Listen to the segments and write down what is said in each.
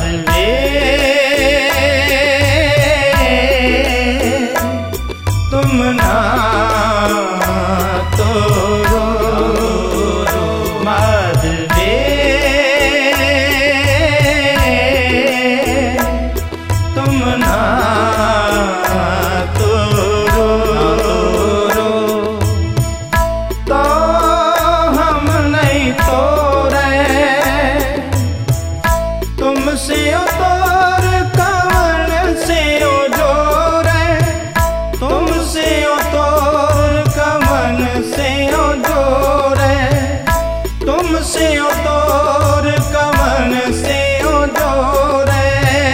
माधवे तुम ना तोरो, माधवे तुम ना तोरो, तो हम नहीं तोरे तुमसे तोर कवन से जोरे, तुमसे तोर कवन से जोरे, तुमसे तोर कवन से जोरे,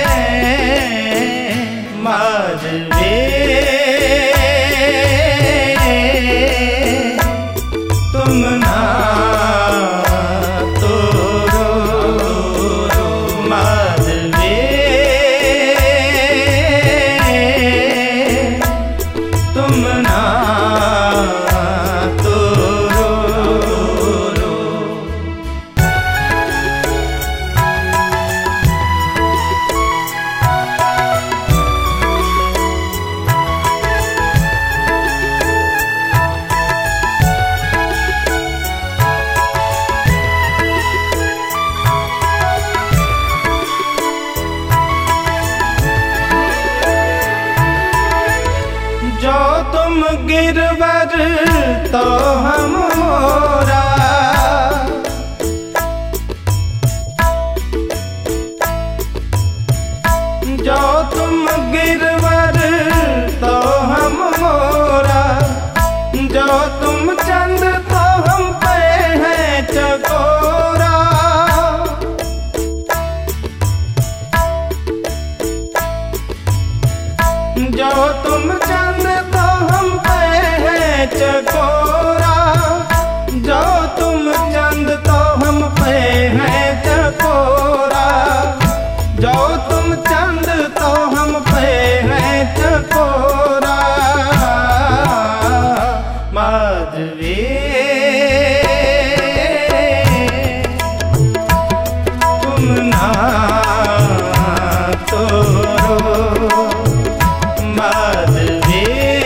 माधवे तुम ना तोरो, माधवे तुम ना तोरो। जो तुम गिरवर तो हम मोरा, जो तुम गिरवर तो हम मोरा, जो तुम चंद तो हम पे हैं चकोरा, जो तुम चंद तो हम पे हैं चकोरा, जो तुम चंद तो हम पे हैं चकोरा, जो तुम चंद तो हम पे हैं चकोरा, माधवे तुम ना तोरो, माधवे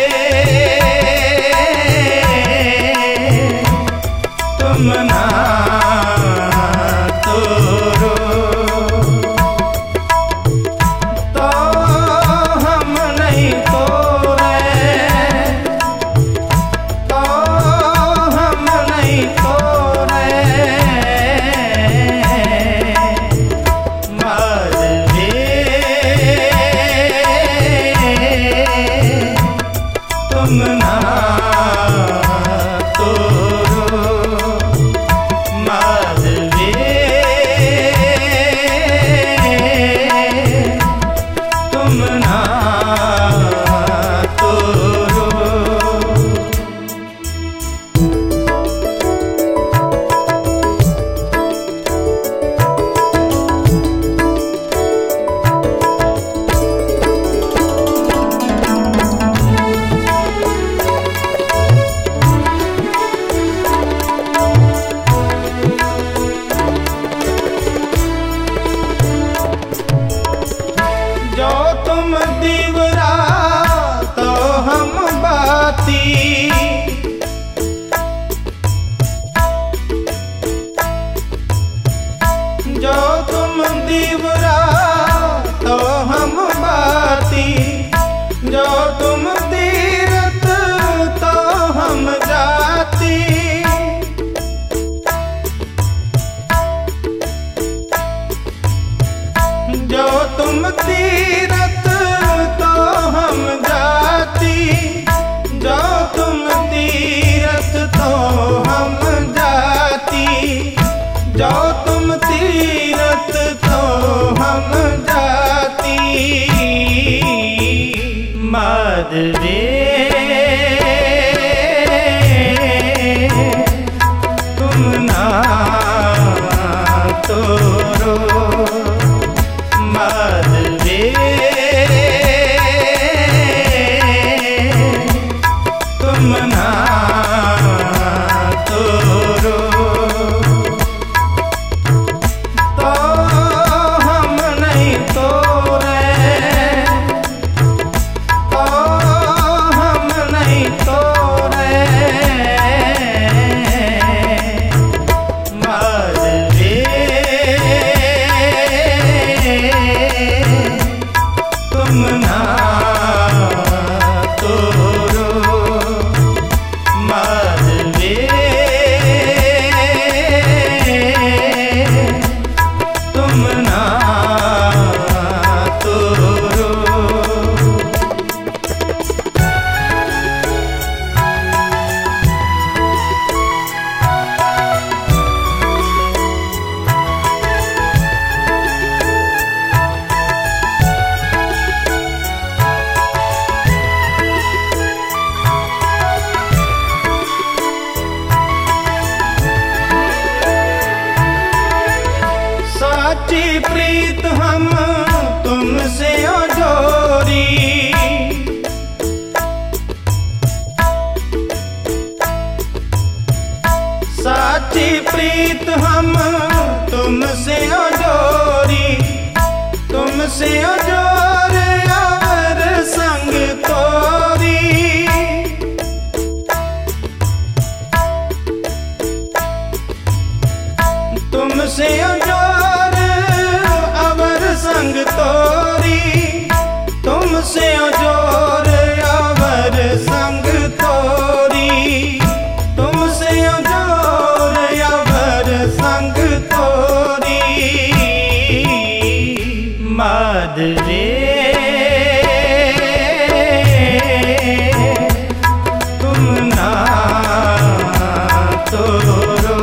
तुम ना तोरो, तो हम नहीं तोरे, तो हम नहीं तोरे, माधवे तुम ना तोरो, माधवे तुम ना तोरो। जो तुम दीवरा तो हम बाती, जो तुम दीवरा तो हम बाती, जो तुम तीरथ तो हम जाती, जो तुम तीरथ तो हम जाती, जो तुम तीरथ तो हम जाती, जो तुम तीरथ तो हम जाती, माधवे तुम ना तोरो, माधवे तुम ना तोरो, तो हम नहीं तुमसे जोर और संग तोरी, तुमसे जोर और संग तोरी, तुमसे जोर और संग तोरी, तुमसे जोर और संग तोरी। माधवे तुम ना तोरो,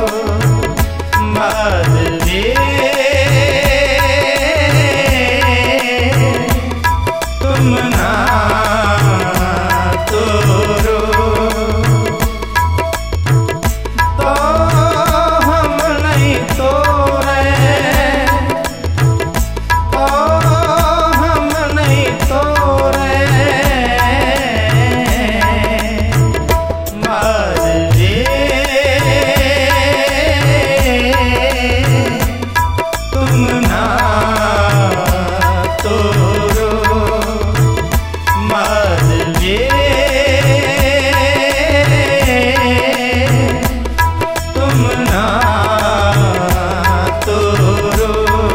माधवे तुम ना तोरो, तो हम नहीं तोरे, तो हम नहीं तोरे। माधवे तुम ना तोरो, माधवे तुम ना तोरो।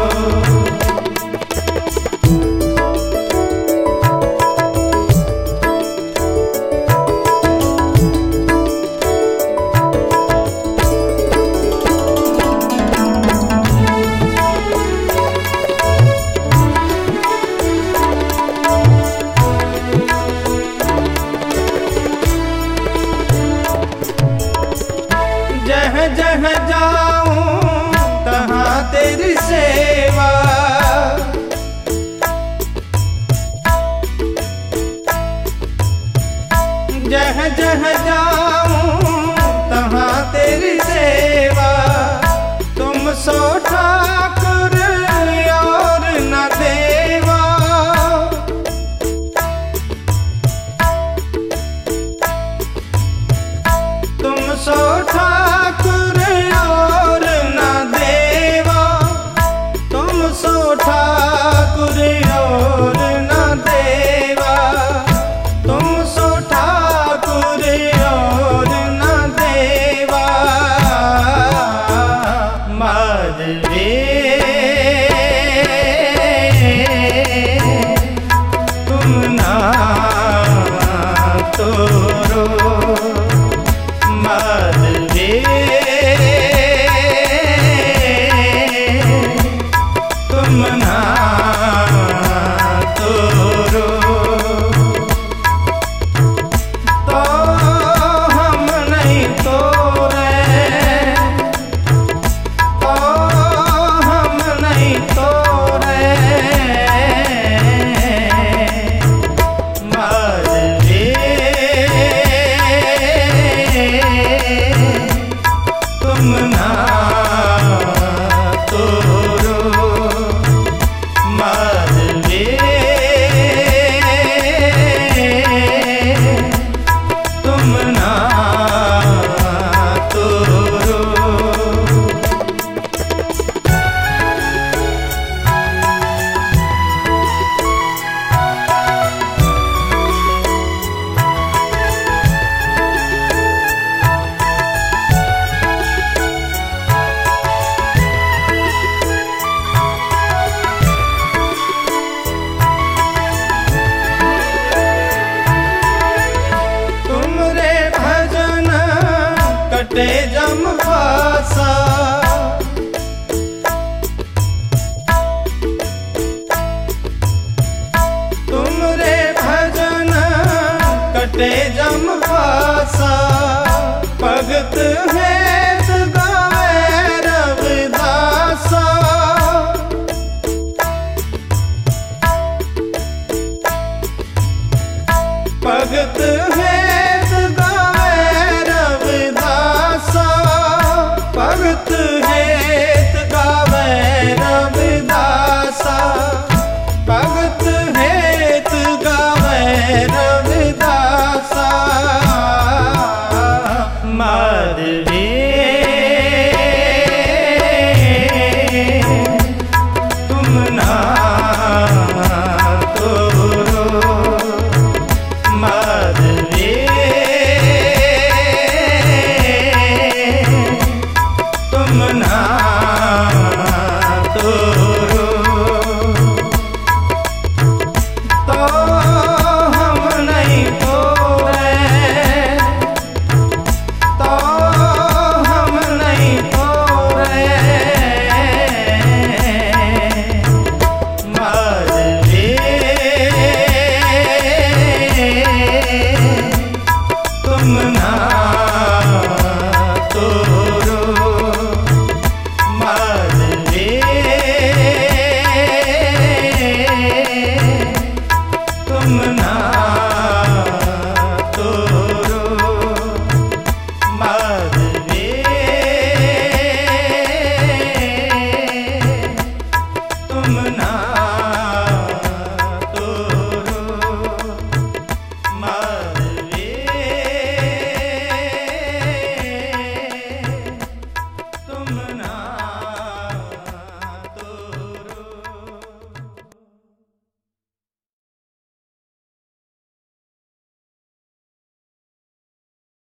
जहाँ जहाँ जाऊं तहाँ तेरी सेवा, जहाँ जहाँ जाऊं तहाँ तेरी सेवा। तुम सो ठाकुर और न देवा, तुम सो ठाकुर और न देवा, तुम सो ठाकुर और न देवा, तुम सो ठाकुर और न देवा। माधवे तुम ना तोरो, माधवे तुम ना तोरो, तो हम नहीं तोरे, तो हम नहीं तोरे। माधवे तुम ना तोरो, माधवे तुम ना तोरो। तुमरे भजन कटे जमवासा, तुमरे भजन कटे जमवासा। भगत है